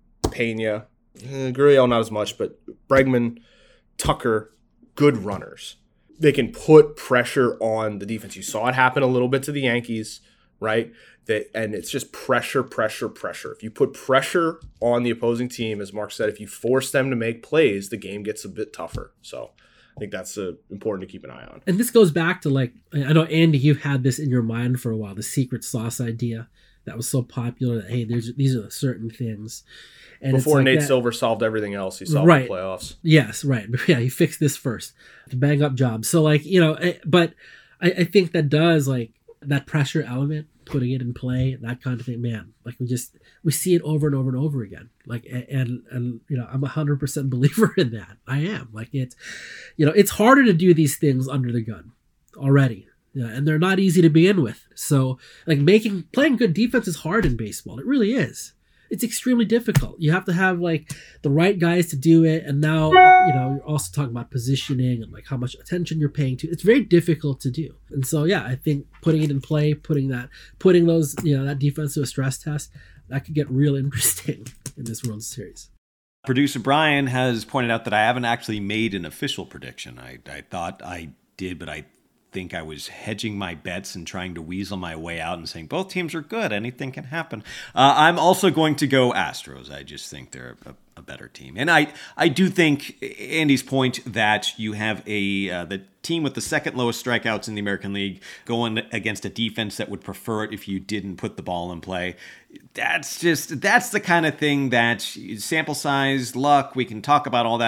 Pena, eh, Gurriel not as much, but Bregman, Tucker, good runners. They can put pressure on the defense. You saw it happen a little bit to the Yankees, right? That and it's just pressure, pressure, pressure. If you put pressure on the opposing team, as Mark said, if you force them to make plays, the game gets a bit tougher. So I think that's uh, important to keep an eye on. And this goes back to like, I know, Andy, you've had this in your mind for a while, the secret sauce idea that was so popular that, hey, there's these are certain things. And before like Nate that, Silver solved everything else, he solved right. the playoffs. Yes, right. Yeah, he fixed this first. The bang up job. So like, you know, but I, I think that does like that pressure element, putting it in play, that kind of thing, man. Like we just, we see it over and over and over again. Like, and, and, you know, I'm a hundred percent believer in that. I am like, it's, you know, it's harder to do these things under the gun already. Yeah, and they're not easy to begin with. So like making, playing good defense is hard in baseball. It really is. It's extremely difficult. You have to have like the right guys to do it. And now, you know, you're also talking about positioning and like how much attention you're paying to. It's very difficult to do. And so, yeah, I think putting it in play, putting that, putting those, you know, that defense to a stress test, that could get real interesting in this World Series. Producer Brian has pointed out that I haven't actually made an official prediction. I, I thought I did, but I think I was hedging my bets and trying to weasel my way out and saying both teams are good. Anything can happen. Uh, I'm also going to go Astros. I just think they're a, a better team. And I, I do think Andy's point that you have a uh, the team with the second lowest strikeouts in the American League going against a defense that would prefer it if you didn't put the ball in play. That's just, that's the kind of thing that sample size, luck, we can talk about all that.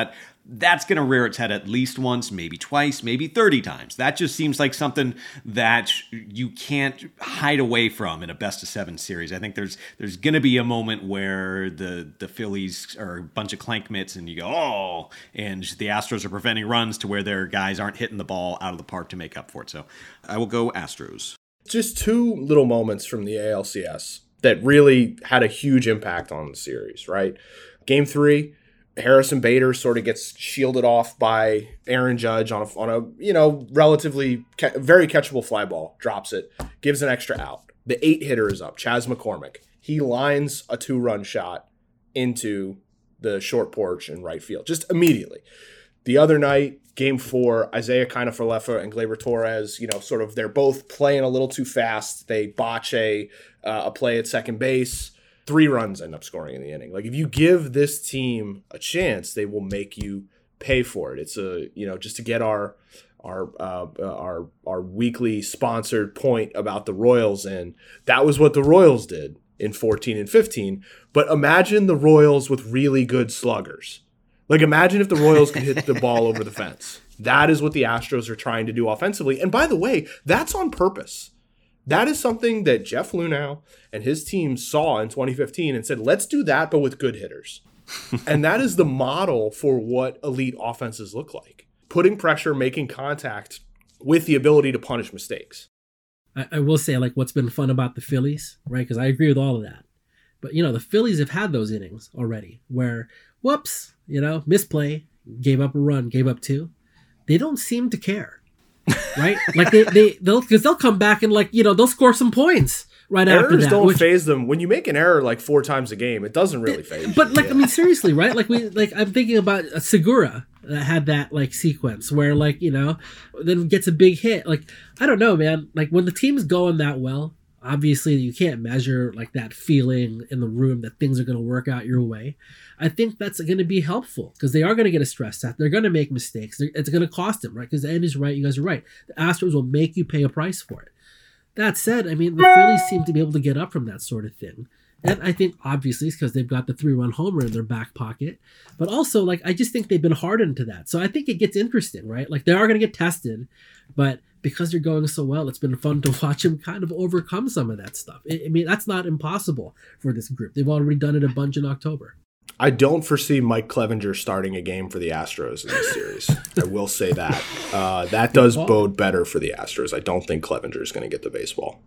that's going to rear its head at least once, maybe twice, maybe thirty times. That just seems like something that you can't hide away from in a best of seven series. I think there's there's going to be a moment where the, the Phillies are a bunch of clank mitts and you go, oh, and the Astros are preventing runs to where their guys aren't hitting the ball out of the park to make up for it. So I will go Astros. Just two little moments from the A L C S that really had a huge impact on the series, right? Game three, Harrison Bader sort of gets shielded off by Aaron Judge on a, on a you know, relatively ca- very catchable fly ball, drops it, gives an extra out. The eight hitter is up, Chas McCormick. He lines a two-run shot into the short porch in right field, just immediately. The other night, game four, Isaiah Kiner-Falefa and Gleyber Torres, you know, sort of they're both playing a little too fast. They botch a, uh, a play at second base. Three runs end up scoring in the inning. Like, if you give this team a chance, they will make you pay for it. It's a, you know, just to get our our uh, our our weekly sponsored point about the Royals in. That was what the Royals did in fourteen and fifteen. But imagine the Royals with really good sluggers. Like, imagine if the Royals could hit the ball over the fence. That is what the Astros are trying to do offensively. And by the way, that's on purpose. That is something that Jeff Luhnow and his team saw in twenty fifteen and said, let's do that, but with good hitters. And that is the model for what elite offenses look like. Putting pressure, making contact with the ability to punish mistakes. I, I will say, like, what's been fun about the Phillies, right? Because I agree with all of that. But, you know, the Phillies have had those innings already where, whoops, you know, misplay, gave up a run, gave up two. They don't seem to care. Right? Like they, they, they'll, because they'll come back and, like, you know, they'll score some points right Errors after that. don't which, phase them. When you make an error like four times a game, it doesn't really phase. But, you. like, yeah. I mean, seriously, right? Like, we, like, I'm thinking about Segura that had that, like, sequence where, like, you know, then gets a big hit. Like, I don't know, man. Like, when the team's going that well, obviously you can't measure, like, that feeling in the room that things are going to work out your way. I think that's going to be helpful because they are going to get a stress test. They're going to make mistakes. They're, it's going to cost them, right? Because Andy's right. You guys are right. The Astros will make you pay a price for it. That said, I mean, the Phillies seem to be able to get up from that sort of thing. And I think, obviously, it's because they've got the three-run homer in their back pocket. But also, like, I just think they've been hardened to that. So I think it gets interesting, right? Like, they are going to get tested. But because they're going so well, it's been fun to watch them kind of overcome some of that stuff. I, I mean, that's not impossible for this group. They've already done it a bunch in October. I don't foresee Mike Clevenger starting a game for the Astros in this series. I will say that. Uh, that does bode better for the Astros. I don't think Clevenger is going to get the baseball.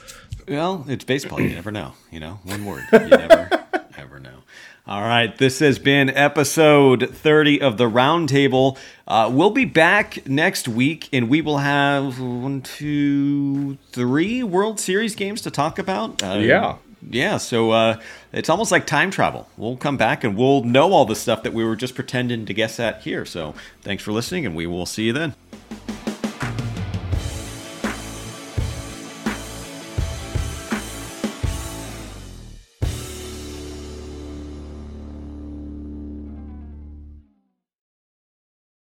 Well, it's baseball. You never know. You know, one word. You never, ever know. All right. This has been episode thirty of the Roundtable. Uh, we'll be back next week, and we will have one, two, three World Series games to talk about. Uh, yeah. Yeah, so uh, it's almost like time travel. We'll come back and we'll know all the stuff that we were just pretending to guess at here. So thanks for listening, and we will see you then.